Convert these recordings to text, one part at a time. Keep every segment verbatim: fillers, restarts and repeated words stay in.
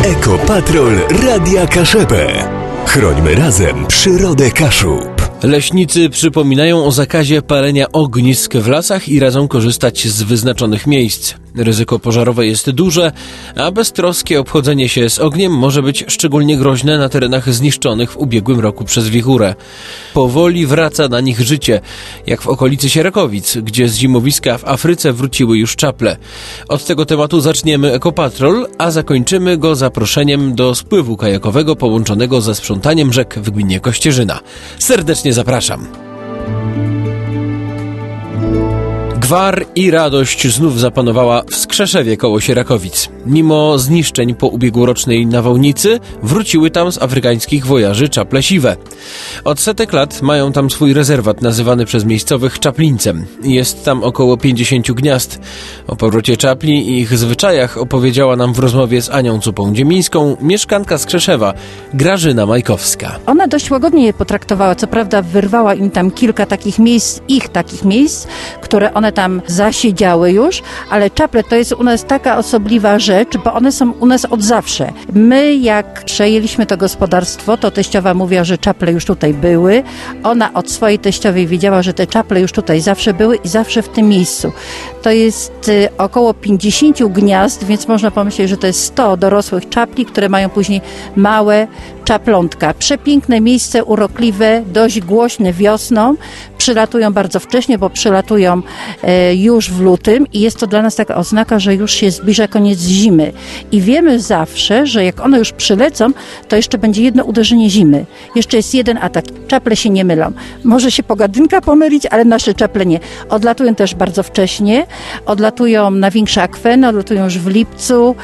Ekopatrol Radia Kaszebę. Chrońmy razem przyrodę Kaszub. Leśnicy przypominają o zakazie palenia ognisk w lasach i radzą korzystać z wyznaczonych miejsc. Ryzyko pożarowe jest duże, a beztroskie obchodzenie się z ogniem może być szczególnie groźne na terenach zniszczonych w ubiegłym roku przez wichurę. Powoli wraca na nich życie, jak w okolicy Sierakowic, gdzie z zimowiska w Afryce wróciły już czaple. Od tego tematu zaczniemy Ekopatrol, a zakończymy go zaproszeniem do spływu kajakowego połączonego ze sprzątaniem rzek w gminie Kościerzyna. Serdecznie zapraszam. Gwar i radość znów zapanowała w Skrzeszewie koło Sierakowic. Mimo zniszczeń po ubiegłorocznej nawałnicy wróciły tam z afrykańskich wojaży czaple siwe. Od setek lat mają tam swój rezerwat nazywany przez miejscowych czaplińcem. Jest tam około pięćdziesięciu gniazd. O powrocie czapli i ich zwyczajach opowiedziała nam w rozmowie z Anią Cupą-Dziemińską mieszkanka Skrzeszewa, Grażyna Majkowska. Ona dość łagodnie je potraktowała, co prawda wyrwała im tam kilka takich miejsc, ich takich miejsc, które one tam zasiedziały już, ale czaple to jest u nas taka osobliwa rzecz, bo one są u nas od zawsze. My jak przejęliśmy to gospodarstwo, to teściowa mówiła, że czaple już tutaj były. Ona od swojej teściowej wiedziała, że te czaple już tutaj zawsze były i zawsze w tym miejscu. To jest y, około pięćdziesięciu gniazd, więc można pomyśleć, że to jest sto dorosłych czapli, które mają później małe czaplątka. Przepiękne miejsce, urokliwe, dość głośne wiosną. Przylatują bardzo wcześnie, bo przylatują e, już w lutym i jest to dla nas taka oznaka, że już się zbliża koniec zimy. I wiemy zawsze, że jak one już przylecą, to jeszcze będzie jedno uderzenie zimy. Jeszcze jest jeden atak. Czaple się nie mylą. Może się pogadynka pomylić, ale nasze czaple nie. Odlatują też bardzo wcześnie. Odlatują na większe akweny, odlatują już w lipcu.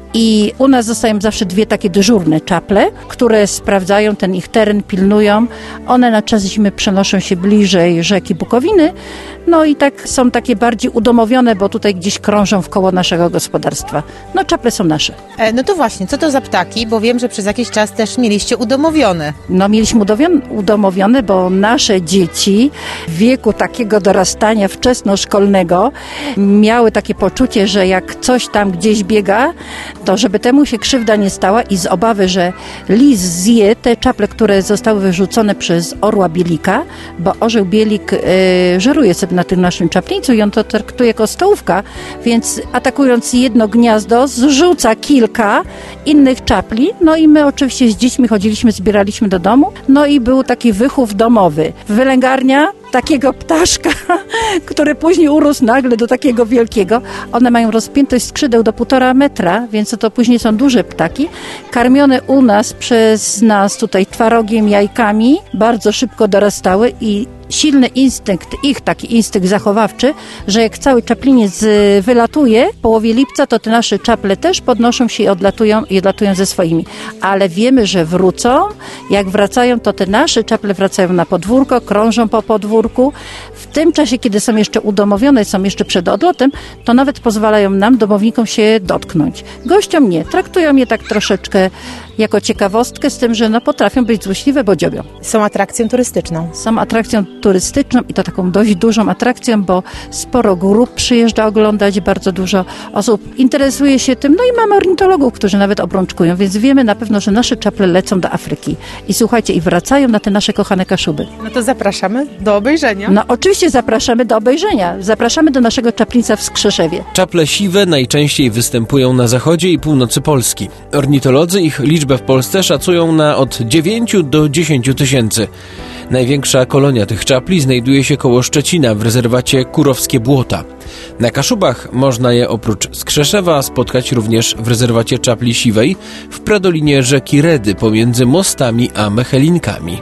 I u nas zostają zawsze dwie takie dyżurne czaple, które sprawdzają ten ich teren, pilnują. One na czas zimy przenoszą się bliżej rzeki Bukowiny. No i tak są takie bardziej udomowione, bo tutaj gdzieś krążą wkoło naszego gospodarstwa. No czaple są nasze. E, no to właśnie, co to za ptaki? Bo wiem, że przez jakiś czas też mieliście udomowione. No mieliśmy udomowione, bo nasze dzieci w wieku takiego dorastania wczesnoszkolnego miały takie poczucie, że jak coś tam gdzieś biega, to żeby temu się krzywda nie stała i z obawy, że lis zje te czaple, które zostały wyrzucone przez orła bielika, bo orzeł bielik y, żeruje sobie na tym naszym czaplińcu i on to traktuje jako stołówka, więc atakując jedno gniazdo zrzuca kilka innych czapli, no i my oczywiście z dziećmi chodziliśmy, zbieraliśmy do domu, no i był taki wychów domowy. Wylęgarnia takiego ptaszka, który później urósł nagle do takiego wielkiego. One mają rozpiętość skrzydeł do półtora metra, więc to później są duże ptaki. Karmione u nas przez nas tutaj twarogiem, jajkami, bardzo szybko dorastały i silny instynkt, ich taki instynkt zachowawczy, że jak cały czapliniec wylatuje w połowie lipca, to te nasze czaple też podnoszą się i odlatują i odlatują ze swoimi. Ale wiemy, że wrócą. Jak wracają, to te nasze czaple wracają na podwórko, krążą po podwórku. W tym czasie, kiedy są jeszcze udomowione, są jeszcze przed odlotem, to nawet pozwalają nam, domownikom, się dotknąć. Gościom nie. Traktują je tak troszeczkę jako ciekawostkę, z tym, że no, potrafią być złośliwe, bo dziobią. Są atrakcją turystyczną. Są atrakcją turystyczną i to taką dość dużą atrakcją, bo sporo grup przyjeżdża oglądać, bardzo dużo osób interesuje się tym, no i mamy ornitologów, którzy nawet obrączkują, więc wiemy na pewno, że nasze czaple lecą do Afryki. I słuchajcie, i wracają na te nasze kochane Kaszuby. No to zapraszamy do obejrzenia. No oczywiście zapraszamy do obejrzenia. Zapraszamy do naszego czaplińca w Skrzeszewie. Czaple siwe najczęściej występują na zachodzie i północy Polski. Ornitolodzy ich liczbę w Polsce szacują na od dziewięciu do dziesięciu tysięcy. Największa kolonia tych czapli znajduje się koło Szczecina w rezerwacie Kurowskie Błota. Na Kaszubach można je oprócz Skrzeszewa spotkać również w rezerwacie czapli siwej w pradolinie rzeki Redy pomiędzy Mostami a Mechelinkami.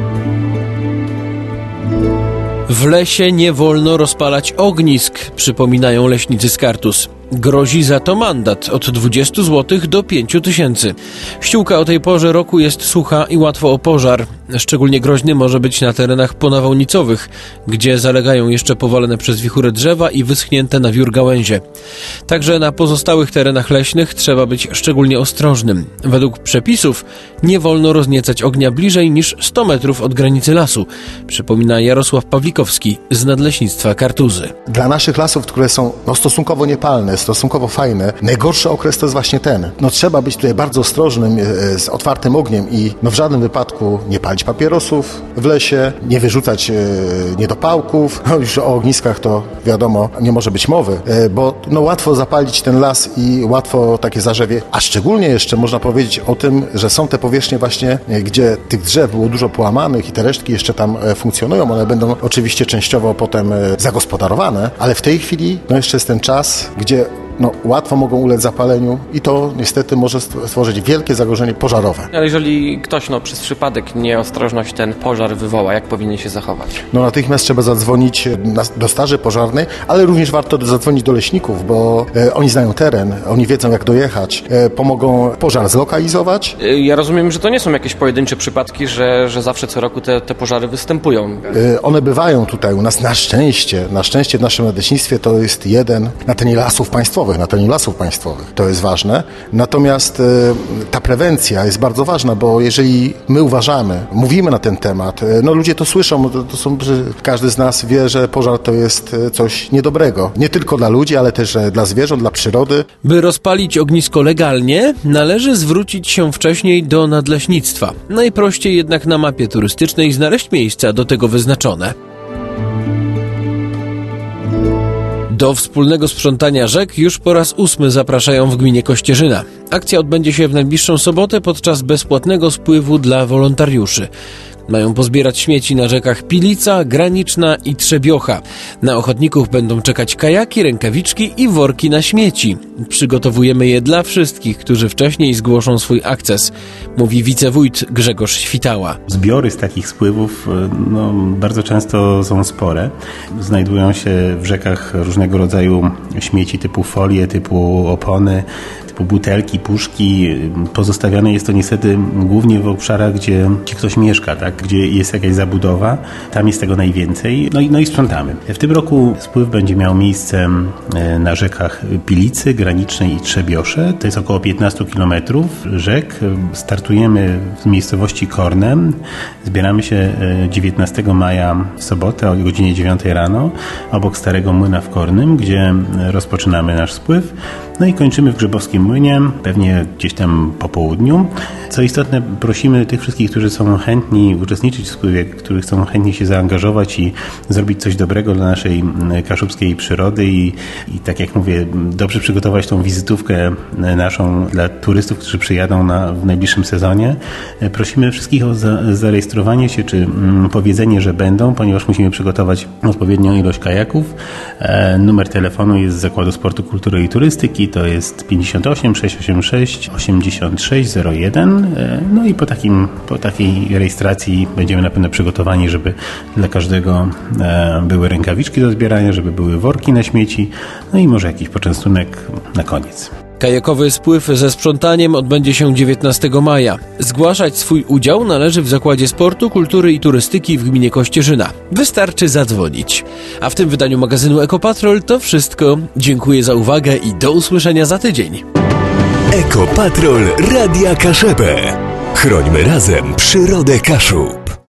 W lesie nie wolno rozpalać ognisk, przypominają leśnicy z Kartus. Grozi za to mandat od dwudziestu złotych do pięciu tysięcy. Ściółka o tej porze roku jest sucha i łatwo o pożar. Szczególnie groźny może być na terenach ponawałnicowych, gdzie zalegają jeszcze powalone przez wichurę drzewa i wyschnięte na wiór gałęzie. Także na pozostałych terenach leśnych trzeba być szczególnie ostrożnym. Według przepisów nie wolno rozniecać ognia bliżej niż sto metrów od granicy lasu, przypomina Jarosław Pawlikowski z Nadleśnictwa Kartuzy. Dla naszych lasów, które są no, stosunkowo niepalne, jest stosunkowo fajne. Najgorszy okres to jest właśnie ten. No trzeba być tutaj bardzo ostrożnym z otwartym ogniem i no w żadnym wypadku nie palić papierosów w lesie, nie wyrzucać niedopałków. No już o ogniskach to wiadomo, nie może być mowy, bo no łatwo zapalić ten las i łatwo takie zarzewie, a szczególnie jeszcze można powiedzieć o tym, że są te powierzchnie właśnie, gdzie tych drzew było dużo połamanych i te resztki jeszcze tam funkcjonują. One będą oczywiście częściowo potem zagospodarowane, ale w tej chwili no jeszcze jest ten czas, gdzie no, łatwo mogą ulec zapaleniu i to niestety może stworzyć wielkie zagrożenie pożarowe. Ale jeżeli ktoś no, przez przypadek nieostrożność ten pożar wywoła, jak powinien się zachować? No natychmiast trzeba zadzwonić na, do straży pożarnej, ale również warto zadzwonić do leśników, bo e, oni znają teren, oni wiedzą jak dojechać, e, pomogą pożar zlokalizować. Ja rozumiem, że to nie są jakieś pojedyncze przypadki, że, że zawsze co roku te, te pożary występują. E, one bywają tutaj u nas na szczęście, na szczęście w naszym leśnictwie to jest jeden na terenie lasów państwowych, na terenie lasów państwowych. To jest ważne. Natomiast e, ta prewencja jest bardzo ważna, bo jeżeli my uważamy, mówimy na ten temat, e, no ludzie to słyszą, to, to są, każdy z nas wie, że pożar to jest coś niedobrego. Nie tylko dla ludzi, ale też dla zwierząt, dla przyrody. By rozpalić ognisko legalnie, należy zwrócić się wcześniej do nadleśnictwa. Najprościej jednak na mapie turystycznej znaleźć miejsca do tego wyznaczone. Do wspólnego sprzątania rzek już po raz ósmy zapraszają w gminie Kościerzyna. Akcja odbędzie się w najbliższą sobotę podczas bezpłatnego spływu dla wolontariuszy. Mają pozbierać śmieci na rzekach Pilica, Graniczna i Trzebiocha. Na ochotników będą czekać kajaki, rękawiczki i worki na śmieci. Przygotowujemy je dla wszystkich, którzy wcześniej zgłoszą swój akces, mówi wicewójt Grzegorz Świtała. Zbiory z takich spływów no, bardzo często są spore. Znajdują się w rzekach różnego rodzaju śmieci typu folie, typu opony, typu butelki, puszki. Pozostawiane jest to niestety głównie w obszarach, gdzie, gdzie ktoś mieszka, tak? Gdzie jest jakaś zabudowa. Tam jest tego najwięcej. No i, no i sprzątamy. W tym roku spływ będzie miał miejsce na rzekach Pilicy, Granicznej i Trzebiosze. To jest około piętnaście kilometrów rzek. Startujemy w miejscowości Kornem. Zbieramy się dziewiętnastego maja w sobotę o godzinie dziewiątej rano obok Starego Młyna w Kornym, gdzie rozpoczynamy nasz spływ. No i kończymy w Grzebowskim Młynie, pewnie gdzieś tam po południu. Co istotne, prosimy tych wszystkich, którzy są chętni uczestniczyć w spływie, którzy chcą chętnie się zaangażować i zrobić coś dobrego dla naszej kaszubskiej przyrody i, i tak jak mówię, dobrze przygotować tą wizytówkę naszą dla turystów, którzy przyjadą na, w najbliższym sezonie. Prosimy wszystkich o za, zarejestrowanie się, czy mm, powiedzenie, że będą, ponieważ musimy przygotować odpowiednią ilość kajaków. E, numer telefonu jest z Zakładu Sportu, Kultury i Turystyki, to jest pięćdziesiąt osiem sześćset osiemdziesiąt sześć osiemdziesiąt sześć zero jeden. No i po, takim, po takiej rejestracji będziemy na pewno przygotowani, żeby dla każdego były rękawiczki do zbierania, żeby były worki na śmieci, no i może jakiś poczęstunek na koniec. Kajakowy spływ ze sprzątaniem odbędzie się dziewiętnastego maja. Zgłaszać swój udział należy w Zakładzie Sportu, Kultury i Turystyki w gminie Kościerzyna. Wystarczy zadzwonić. A w tym wydaniu magazynu Ekopatrol to wszystko. Dziękuję za uwagę i do usłyszenia za tydzień. Ekopatrol Radia Kaszebę. Chrońmy razem przyrodę Kaszub.